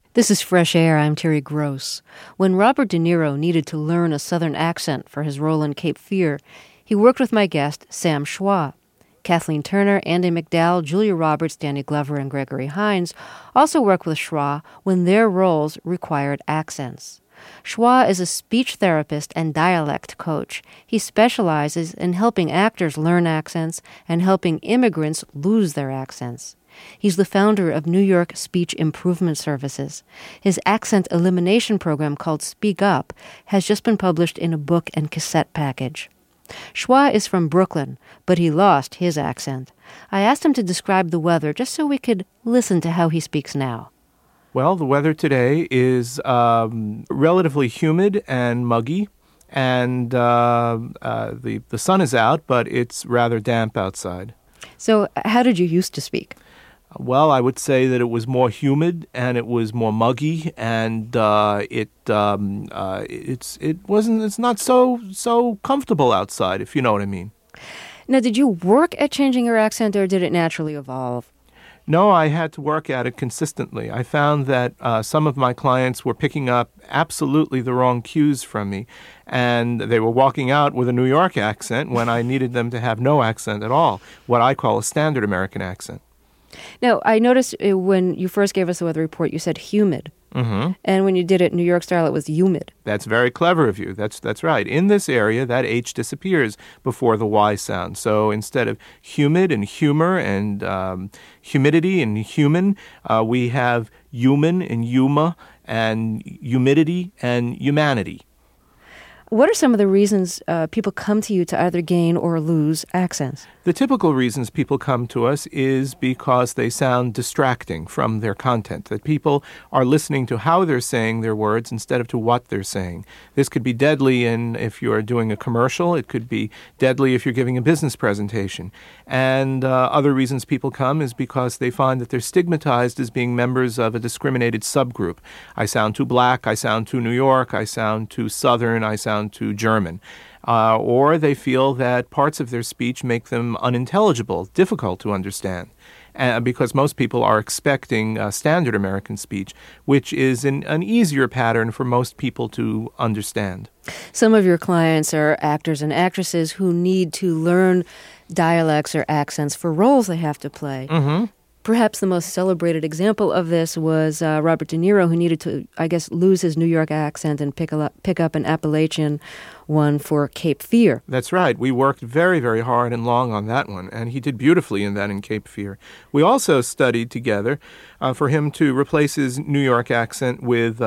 This is Fresh Air. I'm Terry Gross. When Robert De Niro needed to learn a Southern accent for his role in Cape Fear, he worked with my guest, Sam Schwa. Kathleen Turner, Andie MacDowell, Julia Roberts, Danny Glover, and Gregory Hines also worked with Schwa when their roles required accents. Schwa is a speech therapist and dialect coach. He specializes in helping actors learn accents and helping immigrants lose their accents. He's the founder of New York Speech Improvement Services. His accent elimination program called Speak Up has just been published in a book and cassette package. Schwa is from Brooklyn, but he lost his accent. I asked him to describe the weather just so we could listen to how he speaks now. Well, the weather today is relatively humid and muggy, and the sun is out, but it's rather damp outside. So how did you used to speak? Well, I would say that it was more humid and it was more muggy, and it's not so comfortable outside, if you know what I mean. Now, did you work at changing your accent, or did it naturally evolve? No, I had to work at it consistently. I found that some of my clients were picking up absolutely the wrong cues from me, and they were walking out with a New York accent when I needed them to have no accent at all, what I call a standard American accent. Now, I noticed when you first gave us the weather report, you said humid. Mm-hmm. And when you did it New York style, it was humid. That's very clever of you. That's right. In this area, that H disappears before the Y sound. So instead of humid and humor and humidity and human, we have human and huma and humidity and humanity. What are some of the reasons people come to you to either gain or lose accents? The typical reasons people come to us is because they sound distracting from their content, that people are listening to how they're saying their words instead of to what they're saying. This could be deadly if you're doing a commercial. It could be deadly if you're giving a business presentation. And other reasons people come is because they find that they're stigmatized as being members of a discriminated subgroup. I sound too black, I sound too New York, I sound too Southern, I sound too German. Or they feel that parts of their speech make them unintelligible, difficult to understand, because most people are expecting standard American speech, which is an easier pattern for most people to understand. Some of your clients are actors and actresses who need to learn dialects or accents for roles they have to play. Mm-hmm. Perhaps the most celebrated example of this was Robert De Niro, who needed to, I guess, lose his New York accent and pick up an Appalachian one for Cape Fear. That's right. We worked very, very hard and long on that one, and he did beautifully in that in Cape Fear. We also studied together for him to replace his New York accent with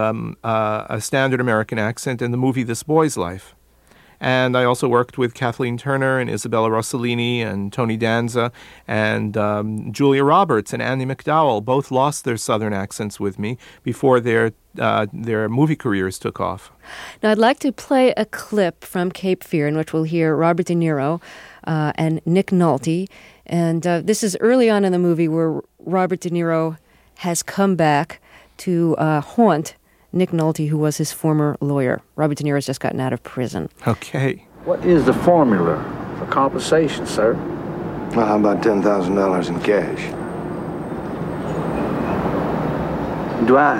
a standard American accent in the movie This Boy's Life. And I also worked with Kathleen Turner and Isabella Rossellini and Tony Danza and Julia Roberts and Andie MacDowell. Both lost their Southern accents with me before their movie careers took off. Now, I'd like to play a clip from Cape Fear in which we'll hear Robert De Niro and Nick Nolte. And this is early on in the movie where Robert De Niro has come back to haunt Nick Nolte, who was his former lawyer. Robert De Niro's just gotten out of prison. Okay. What is the formula for compensation, sir? Well, how about $10,000 in cash? Do I...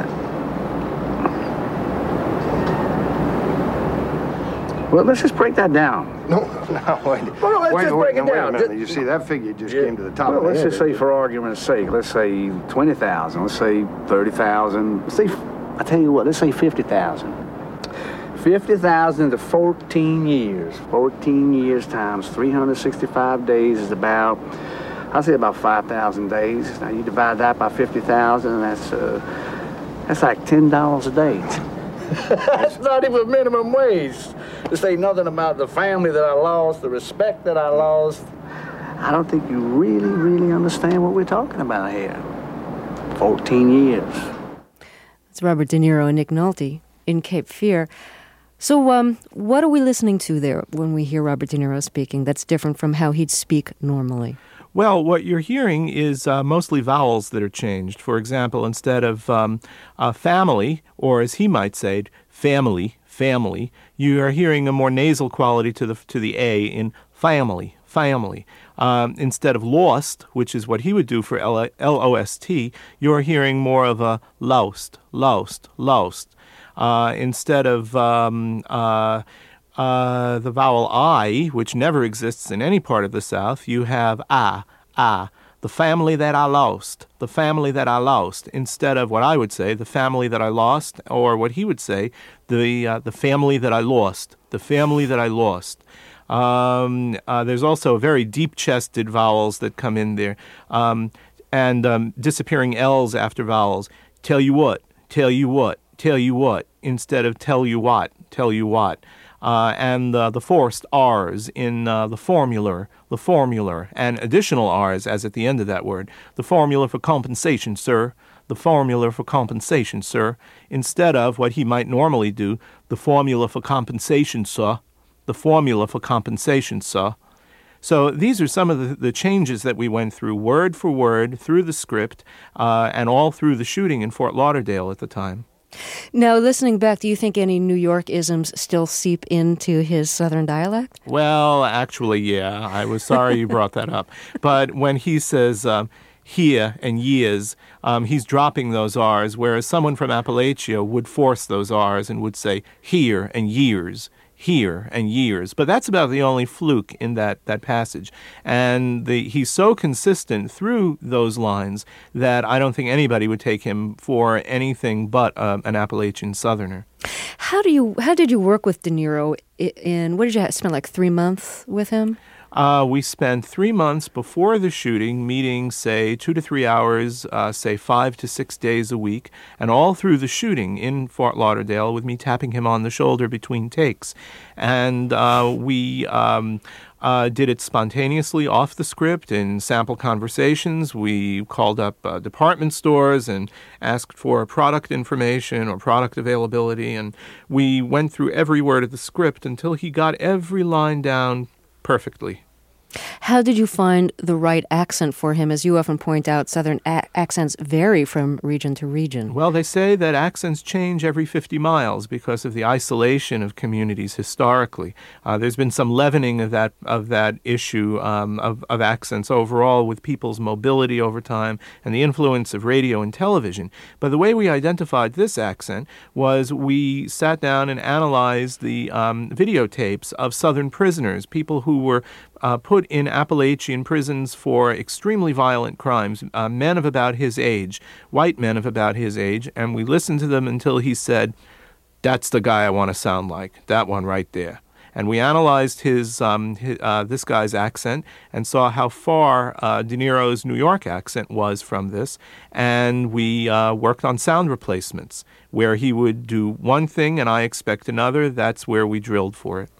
Well, let's just break that down. No, wait. Well, let's just break it wait down. a minute. You see, that figure just came to the top of the let's head. just say, for argument's sake, let's say 20,000. Let's say 30,000. Let's say, I tell you what, let's say 50,000. 50,000 to 14 years. 14 years times 365 days is about, I'll say about 5,000 days. Now you divide that by 50,000, and that's like $10 a day. That's not even minimum wage. To say nothing about the family that I lost, the respect that I lost. I don't think you really, really understand what we're talking about here. 14 years. It's Robert De Niro and Nick Nolte in Cape Fear. So what are we listening to there when we hear Robert De Niro speaking that's different from how he'd speak normally? Well, what you're hearing is mostly vowels that are changed. For example, instead of family, or as he might say, family, you are hearing a more nasal quality to the A in family. Instead of lost, which is what he would do for L-O-S-T, you're hearing more of a loust, loust, loust. Instead of the vowel I, which never exists in any part of the South, you have ah. The family that I lost, the family that I lost, instead of what I would say, the family that I lost, or what he would say, the family that I lost, the family that I lost. There's also very deep-chested vowels that come in there, and disappearing L's after vowels. Tell you what, tell you what, tell you what, instead of tell you what, tell you what. And the forced R's in the formular, and additional R's as at the end of that word. The formula for compensation, sir. The formula for compensation, sir. Instead of what he might normally do, the formula for compensation, sir. The formula for compensation, sir. So these are some of the changes that we went through, word for word, through the script, and all through the shooting in Fort Lauderdale at the time. Now, listening back, do you think any New York isms still seep into his Southern dialect? Well, actually, yeah. I was sorry you brought that up. But when he says here and years, he's dropping those R's, whereas someone from Appalachia would force those R's and would say here and years. Here and years. But that's about the only fluke in that passage. And he's so consistent through those lines that I don't think anybody would take him for anything but an Appalachian Southerner. How did you work with De Niro what did you spend, like 3 months with him? We spent 3 months before the shooting meeting, say, 2 to 3 hours, say 5 to 6 days a week, and all through the shooting in Fort Lauderdale with me tapping him on the shoulder between takes. And we did it spontaneously off the script in sample conversations. We called up department stores and asked for product information or product availability, and we went through every word of the script until he got every line down perfectly. How did you find the right accent for him? As you often point out, Southern accents vary from region to region. Well, they say that accents change every 50 miles because of the isolation of communities historically. There's been some leavening of that issue of accents overall with people's mobility over time and the influence of radio and television. But the way we identified this accent was we sat down and analyzed the videotapes of Southern prisoners, people who were put in Appalachian prisons for extremely violent crimes, men of about his age, white men of about his age, and we listened to them until he said, "That's the guy I want to sound like, that one right there." And we analyzed this guy's accent and saw how far De Niro's New York accent was from this, and we worked on sound replacements. Where he would do one thing and I expect another, that's where we drilled for it.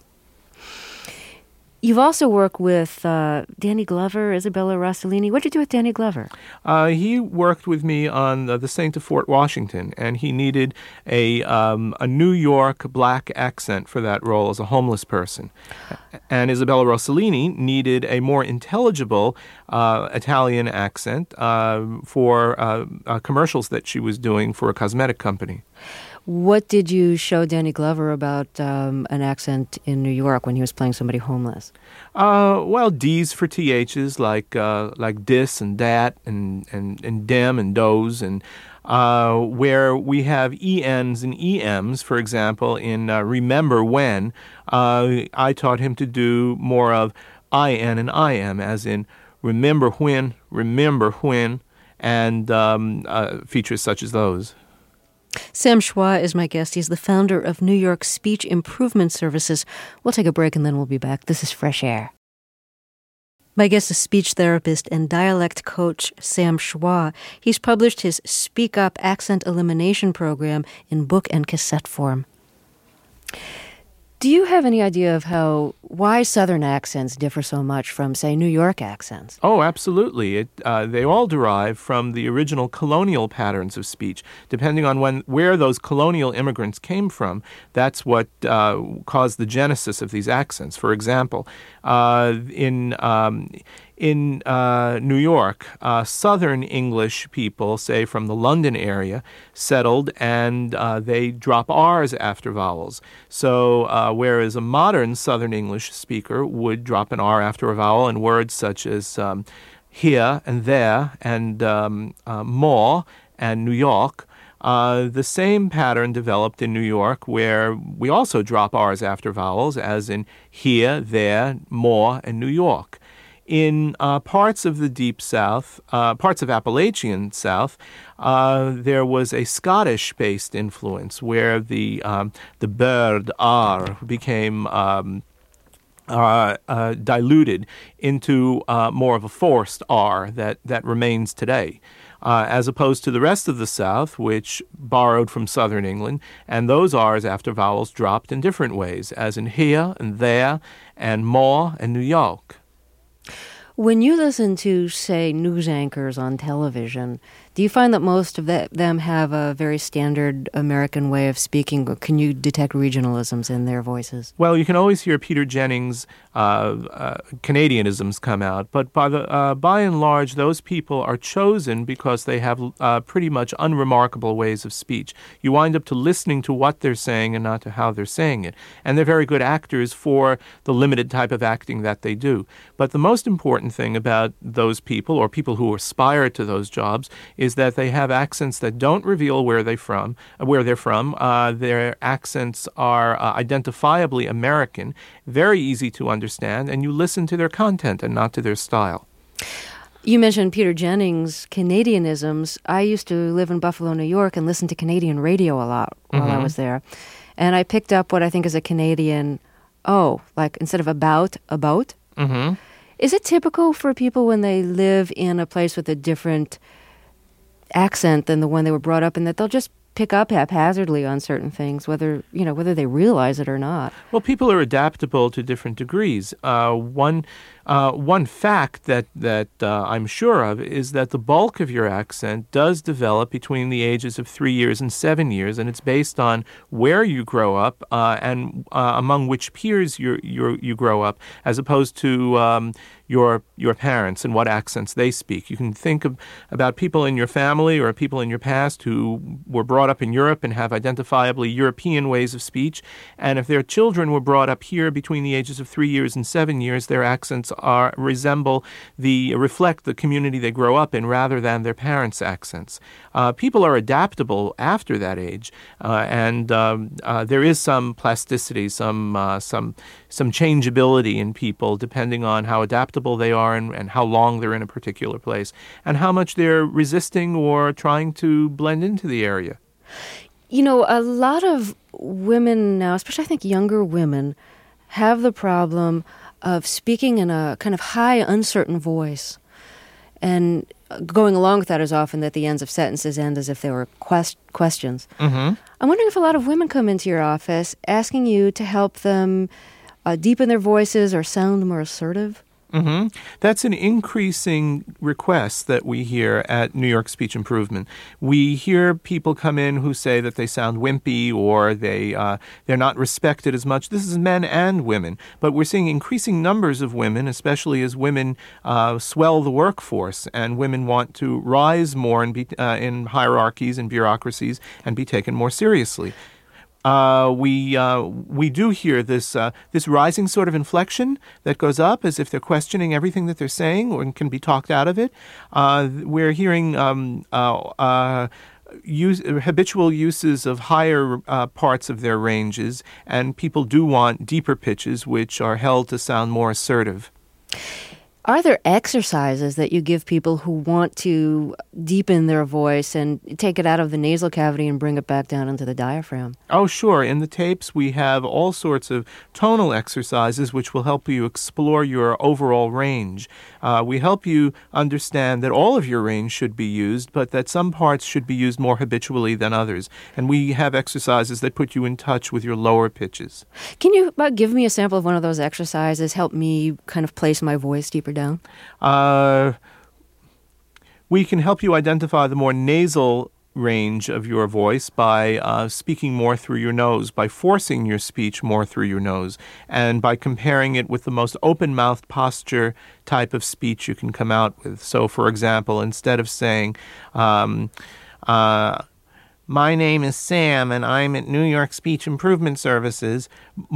You've also worked with Danny Glover, Isabella Rossellini. What did you do with Danny Glover? He worked with me on The Saint of Fort Washington, and he needed a New York black accent for that role as a homeless person. And Isabella Rossellini needed a more intelligible Italian accent for commercials that she was doing for a cosmetic company. What did you show Danny Glover about an accent in New York when he was playing somebody homeless? Well, D's for THs, like dis and dat and dem and does, and where we have ENs and EMs, for example, in Remember When, I taught him to do more of IN and IM, as in remember when, and features such as those. Sam Schwa is my guest. He's the founder of New York Speech Improvement Services. We'll take a break and then we'll be back. This is Fresh Air. My guest is speech therapist and dialect coach Sam Schwa. He's published his Speak Up Accent Elimination Program in book and cassette form. Do you have any idea of why Southern accents differ so much from, say, New York accents? Oh, absolutely. They all derive from the original colonial patterns of speech. Depending on where those colonial immigrants came from, that's what caused the genesis of these accents. For example, in In New York, Southern English people, say from the London area, settled and they drop R's after vowels. So whereas a modern Southern English speaker would drop an R after a vowel in words such as here and there and more and New York, the same pattern developed in New York where we also drop R's after vowels, as in here, there, more, and New York. In parts of the Deep South, parts of Appalachian South, there was a Scottish-based influence where the bird R became diluted into more of a forced R that remains today. As opposed to the rest of the South, which borrowed from Southern England, and those R's after vowels dropped in different ways, as in here and there and more and New York. When you listen to, say, news anchors on television, do you find that most of them have a very standard American way of speaking, or can you detect regionalisms in their voices? Well, you can always hear Peter Jennings' Canadianisms come out, but by and large, those people are chosen because they have pretty much unremarkable ways of speech. You wind up to listening to what they're saying and not to how they're saying it. And they're very good actors for the limited type of acting that they do. But the most important thing about those people, or people who aspire to those jobs, is that they have accents that don't reveal where they're from. Their accents are identifiably American, very easy to understand, and you listen to their content and not to their style. You mentioned Peter Jennings' Canadianisms. I used to live in Buffalo, New York, and listen to Canadian radio a lot while I was there. And I picked up what I think is a Canadian, like instead of about. Mm-hmm. Is it typical for people when they live in a place with a different accent than the one they were brought up in, that they'll just pick up haphazardly on certain things, whether they realize it or not? Well, people are adaptable to different degrees. One fact that I'm sure of is that the bulk of your accent does develop between the ages of 3 years and 7 years, and it's based on where you grow up and among which peers you grow up, as opposed to your parents and what accents they speak. You can think about people in your family or people in your past who were brought up in Europe and have identifiably European ways of speech, and if their children were brought up here between the ages of 3 years and 7 years, their accents reflect the community they grow up in rather than their parents' accents. People are adaptable after that age, and there is some plasticity, some changeability in people depending on how adaptable they are and how long they're in a particular place and how much they're resisting or trying to blend into the area. You know, a lot of women now, especially I think younger women, have the problem of speaking in a kind of high, uncertain voice. And going along with that is often that the ends of sentences end as if they were questions. Mm-hmm. I'm wondering if a lot of women come into your office asking you to help them deepen their voices or sound more assertive. Mm-hmm. That's an increasing request that we hear at New York Speech Improvement. We hear people come in who say that they sound wimpy or they're not respected as much. This is men and women, but we're seeing increasing numbers of women, especially as women swell the workforce and women want to rise more and be in hierarchies and bureaucracies and be taken more seriously. We do hear this rising sort of inflection that goes up as if they're questioning everything that they're saying or can be talked out of it. We're hearing habitual uses of higher parts of their ranges, and people do want deeper pitches, which are held to sound more assertive. Are there exercises that you give people who want to deepen their voice and take it out of the nasal cavity and bring it back down into the diaphragm? Oh, sure. In the tapes, we have all sorts of tonal exercises which will help you explore your overall range. We help you understand that all of your range should be used, but that some parts should be used more habitually than others. And we have exercises that put you in touch with your lower pitches. Can you give me a sample of one of those exercises? Help me kind of place my voice deeper down? We can help you identify the more nasal range of your voice by speaking more through your nose, by forcing your speech more through your nose, and by comparing it with the most open-mouthed posture type of speech you can come out with. So, for example, instead of saying, my name is Sam and I'm at New York Speech Improvement Services,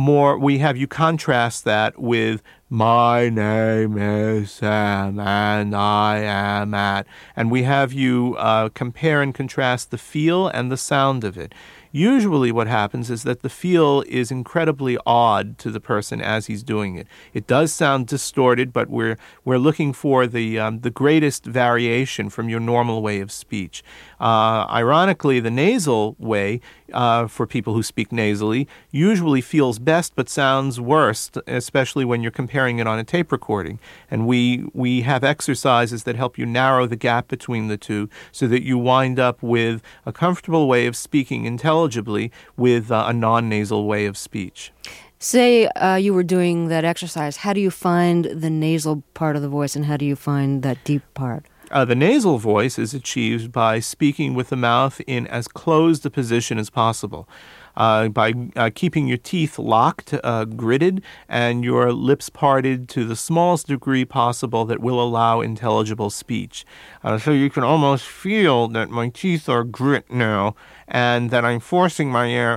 we have you contrast that with my name is Sam and I am at, and we have you compare and contrast the feel and the sound of it. Usually what happens is that the feel is incredibly odd to the person as he's doing it. It does sound distorted, but we're looking for the greatest variation from your normal way of speech. Ironically, the nasal way, for people who speak nasally, usually feels best but sounds worst, especially when you're comparing it on a tape recording. And we have exercises that help you narrow the gap between the two so that you wind up with a comfortable way of speaking intelligibly with a non-nasal way of speech. Say you were doing that exercise. How do you find the nasal part of the voice, and how do you find that deep part? The nasal voice is achieved by speaking with the mouth in as closed a position as possible. By keeping your teeth locked, gritted, and your lips parted to the smallest degree possible that will allow intelligible speech. So you can almost feel that my teeth are grit now, and that I'm forcing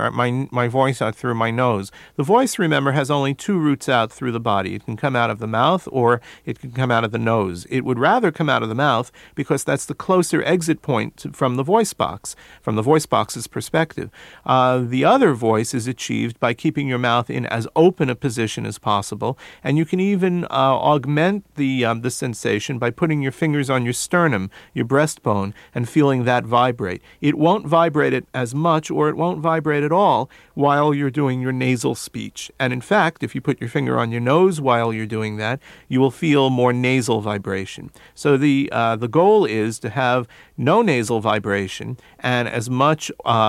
my voice out through my nose. The voice, remember, has only two routes out through the body. It can come out of the mouth or it can come out of the nose. It would rather come out of the mouth because that's the closer exit point from the voice box, from the voice box's perspective. The other voice is achieved by keeping your mouth in as open a position as possible, and you can even augment the sensation by putting your fingers on your sternum, your breastbone, and feeling that vibrate. It won't vibrate it as much, or it won't vibrate at all while you're doing your nasal speech. And in fact, if you put your finger on your nose while you're doing that, you will feel more nasal vibration. So the goal is to have no nasal vibration and as much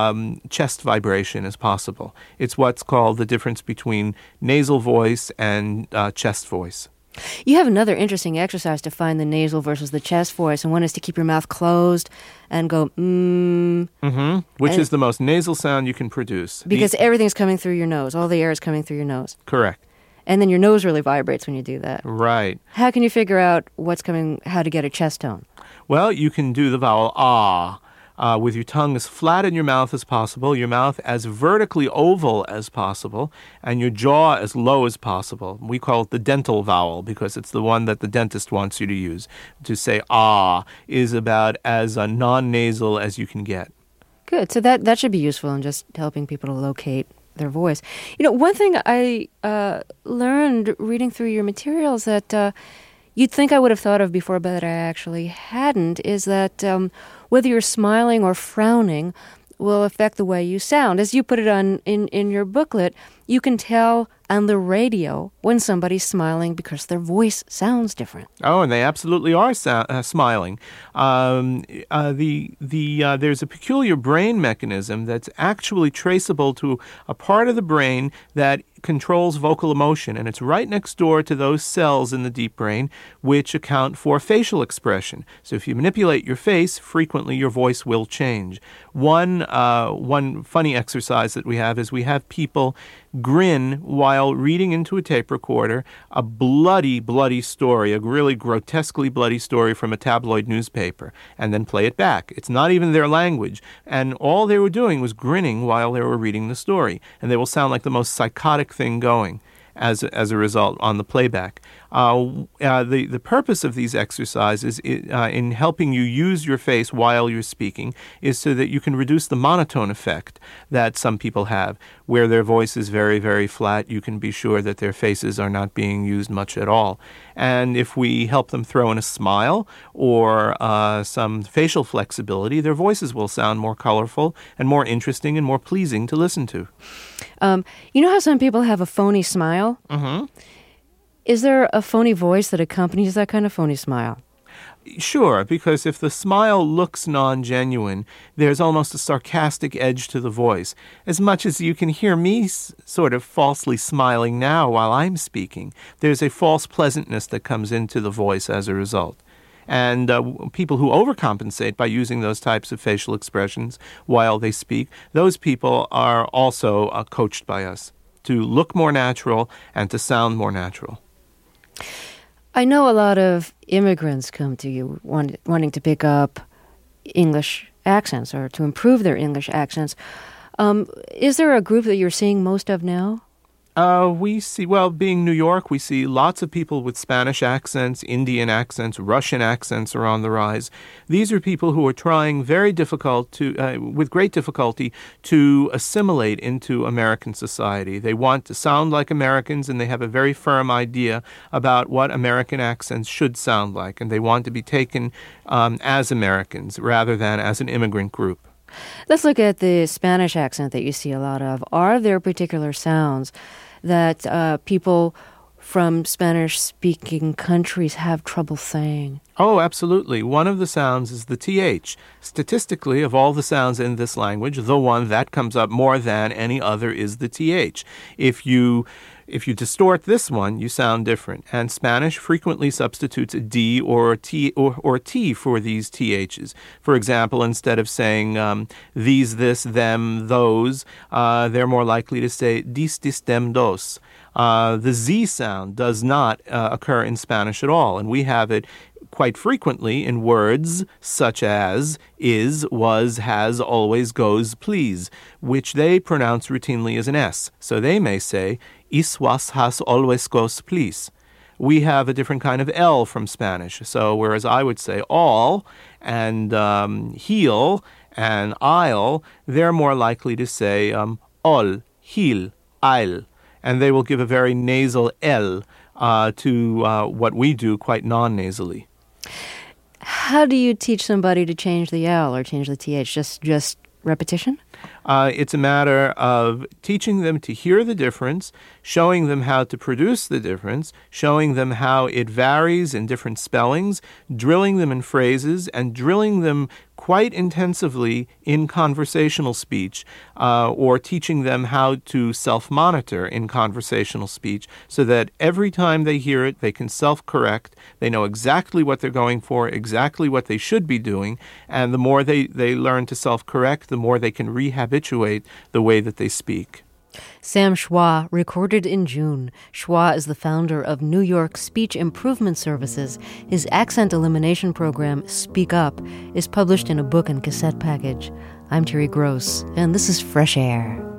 chest vibration as possible. It's what's called the difference between nasal voice and chest voice. You have another interesting exercise to find the nasal versus the chest voice, and one is to keep your mouth closed and go, Which is the most nasal sound you can produce. Because everything's coming through your nose. All the air is coming through your nose. Correct. And then your nose really vibrates when you do that. Right. How can you figure out how to get a chest tone? Well, you can do the vowel ah. With your tongue as flat in your mouth as possible, your mouth as vertically oval as possible, and your jaw as low as possible. We call it the dental vowel because it's the one that the dentist wants you to use. To say ah is about as non-nasal as you can get. Good. So that should be useful in just helping people to locate their voice. You know, one thing I learned reading through your materials that you'd think I would have thought of before, but I actually hadn't, is that whether you're smiling or frowning will affect the way you sound. As you put it in your booklet, you can tell on the radio when somebody's smiling because their voice sounds different. Oh, and they absolutely are smiling. There's a peculiar brain mechanism that's actually traceable to a part of the brain that controls vocal emotion, and it's right next door to those cells in the deep brain which account for facial expression. So if you manipulate your face, frequently your voice will change. One funny exercise that we have is we have people grin while reading into a tape recorder a bloody, bloody story, a really grotesquely bloody story from a tabloid newspaper, and then play it back. It's not even their language, and all they were doing was grinning while they were reading the story, and they will sound like the most psychotic thing going as a result on the playback. The purpose of these exercises in helping you use your face while you're speaking is so that you can reduce the monotone effect that some people have, where their voice is very, very flat. You can be sure that their faces are not being used much at all. And if we help them throw in a smile or some facial flexibility, their voices will sound more colorful and more interesting and more pleasing to listen to. You know how some people have a phony smile? Mm-hmm. Is there a phony voice that accompanies that kind of phony smile? Sure, because if the smile looks non-genuine, there's almost a sarcastic edge to the voice, as much as you can hear me sort of falsely smiling now while I'm speaking. There's a false pleasantness that comes into the voice as a result. And people who overcompensate by using those types of facial expressions while they speak, those people are also coached by us to look more natural and to sound more natural. I know a lot of immigrants come to you wanting to pick up English accents or to improve their English accents. Is there a group that you're seeing most of now? We see, well, being New York, we see lots of people with Spanish accents, Indian accents, Russian accents are on the rise. These are people who are trying with great difficulty to assimilate into American society. They want to sound like Americans, and they have a very firm idea about what American accents should sound like, and they want to be taken as Americans rather than as an immigrant group. Let's look at the Spanish accent that you see a lot of. Are there particular sounds that people from Spanish-speaking countries have trouble saying? Oh, absolutely. One of the sounds is the TH. Statistically, of all the sounds in this language, the one that comes up more than any other is the TH. If you distort this one, you sound different. And Spanish frequently substitutes a D or a T or T for these THs. For example, instead of saying these, this, them, those, they're more likely to say dis, dem, dos. The Z sound does not occur in Spanish at all, and we have it quite frequently in words such as is, was, has, always, goes, please, which they pronounce routinely as an S. So they may say, is, was, has, always, goes, please. We have a different kind of L from Spanish. So whereas I would say all and heel and I'll, they're more likely to say ol, heel, I'll. And they will give a very nasal L to what we do quite non-nasally. How do you teach somebody to change the L or change the TH? Just repetition? It's a matter of teaching them to hear the difference, showing them how to produce the difference, showing them how it varies in different spellings, drilling them in phrases, and drilling them quite intensively in conversational speech, or teaching them how to self-monitor in conversational speech so that every time they hear it, they can self-correct, they know exactly what they're going for, exactly what they should be doing, and the more they learn to self-correct, the more they can rehabituate the way that they speak. Sam Schwa, recorded in June. Schwa is the founder of New York Speech Improvement Services. His accent elimination program, Speak Up, is published in a book and cassette package. I'm Terry Gross, and this is Fresh Air.